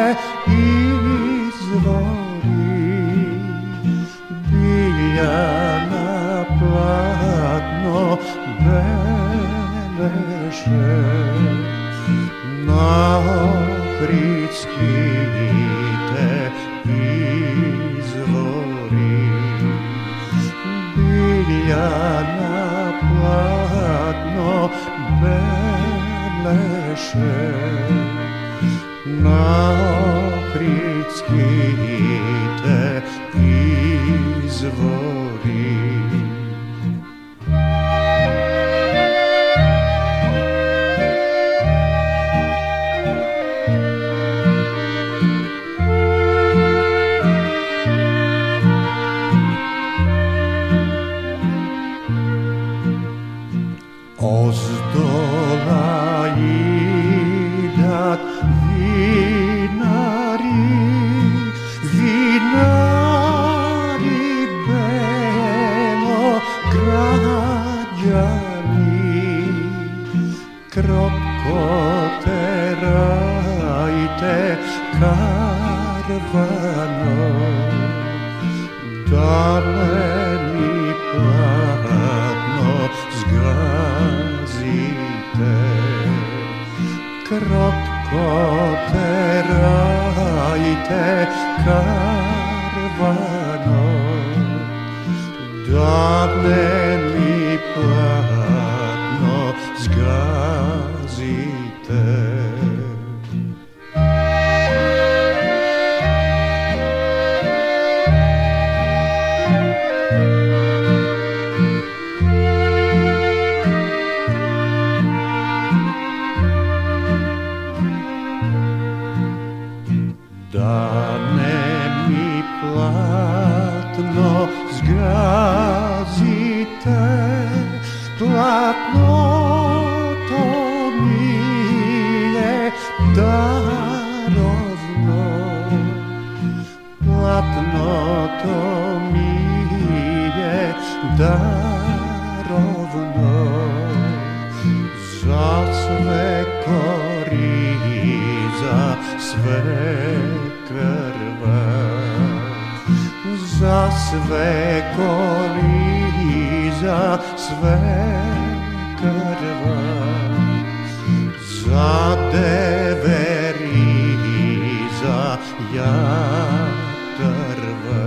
izvori, biljana platno beleše, na ohridski te izvori, biljana platno beleše, na ohridski te izvori. Ozdola idat vinari, vinari Belograđani, krotko terajte karvano, da meni platno zgazite, krotko terajte karvano, da meni platno zgazite. Da mi platno zgazite, platno to mi je darovno, platno to mi je darovno, za sve kori, za sve krva, za sve kori, za sve krva, za deveri, za jatrva.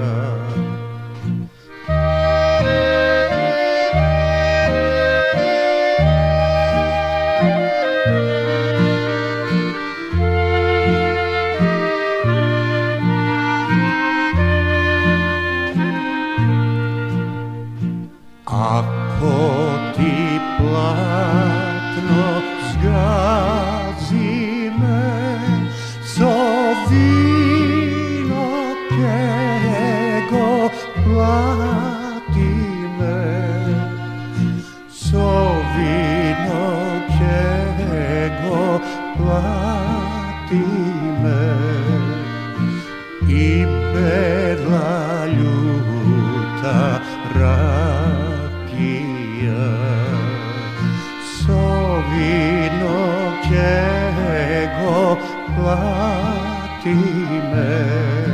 Ako ti platno zgazi me, zovino kego plati me, zovino kego plati me, i bela ljuta rakija, sovino kego plati me.